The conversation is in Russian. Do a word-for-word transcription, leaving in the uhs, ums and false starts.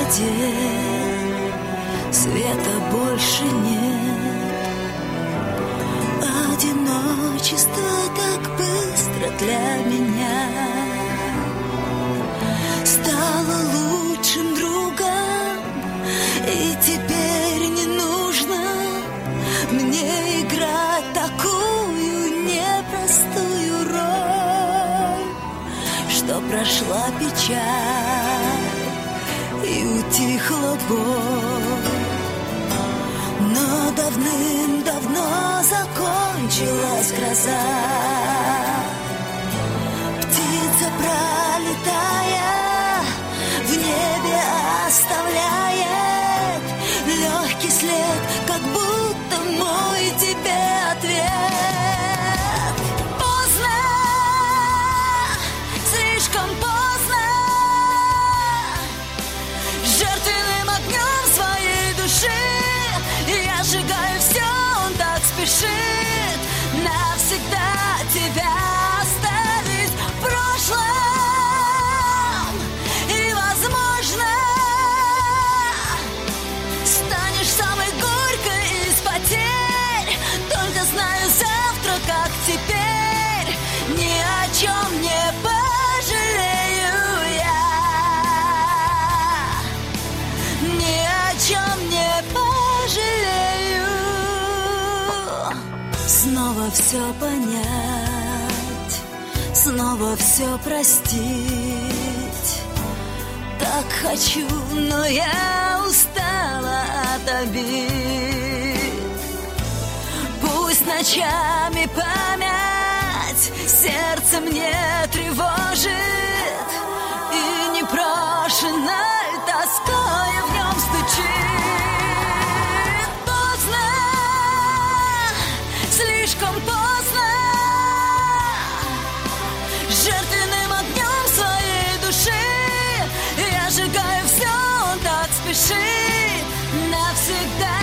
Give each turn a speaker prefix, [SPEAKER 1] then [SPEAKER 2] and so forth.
[SPEAKER 1] где света больше нет. Одиночество так быстро для меня стало лучшим другом, и теперь не нужно мне играть такую непростую роль, что прошла печаль и утихла боль. Но давным-давно закончилась гроза. Птица, пролетая, в небе оставляет легкий след, как будто мой тебе ответ. Поздно, слишком поздно, жертвенным огнем своей души я сжигаю все, он так спешит навсегда тебя оставить в прошлом. И, возможно, станешь самой горькой из потерь. Только знаю завтра, как теперь, ни о чем не пожалею я, ни о чем не пожалею. Снова все понять, снова все простить. Так хочу, но я устала от обид. Пусть ночами память сердце мне тревожит, и непрошенной тоской в нем стучит. Поздно, слишком поздно, жертвенным огнем своей души я сжигаю все, он так спешит навсегда